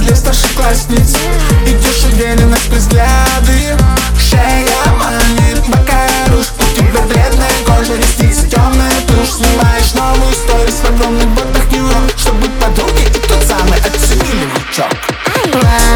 для старшеклассниц. Идешь уверенность, взгляды, шея манит, бока руж. У тебя бледная кожа, ресницы, темная тушь. Снимаешь новую сторис в огромных ботах New York, чтобы подруги и тот самый оценили лучок.